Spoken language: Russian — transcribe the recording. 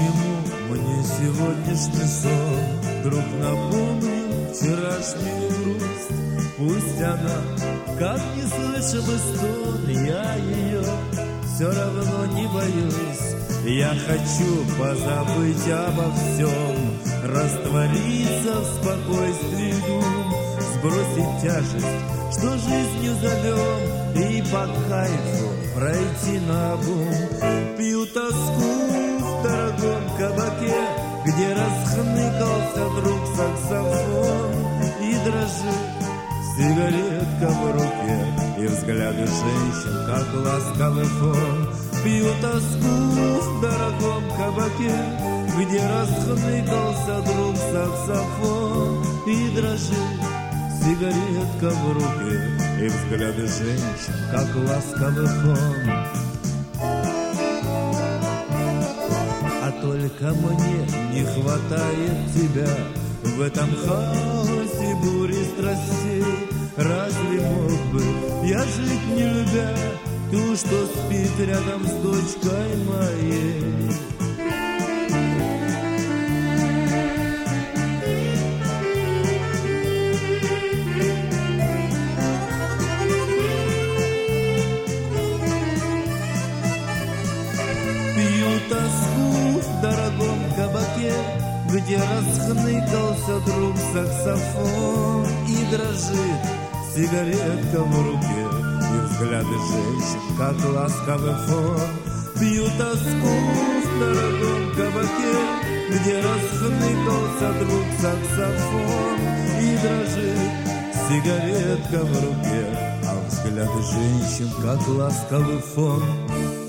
Почему мне сегодняшний сон вдруг напомнил вчерашнюю грусть? Пусть она, как не слыша бы стон, я ее все равно не боюсь. Я хочу позабыть обо всем, раствориться в спокойствии дум, сбросить тяжесть, что жизнью зовем, и по кайфу пройти наобум. Пью тоску в дорогом кабаке, где расхныкался вдруг саксофон, и дрожит сигаретка в руке, и взгляды женщин, как ласковый фон. Пью тоску в дорогом кабаке, где расхныкался вдруг саксофон, и дрожит сигаретка в руке, и взгляды женщин, как ласковый фон. А только мне не хватает тебя в этом хаосе бури страстей. Разве мог бы я жить, не любя ту, что спит рядом с дочкой моей? Пью тоску в дорогом кабаке, где расхныкался вдруг саксофон, и дрожит сигаретка в руке, и взгляды женщин, как ласковый фон. Пью тоску в дорогом кабаке, где расхныкался вдруг саксофон, и дрожит сигаретка в руке, а взгляды женщин, как ласковый фон.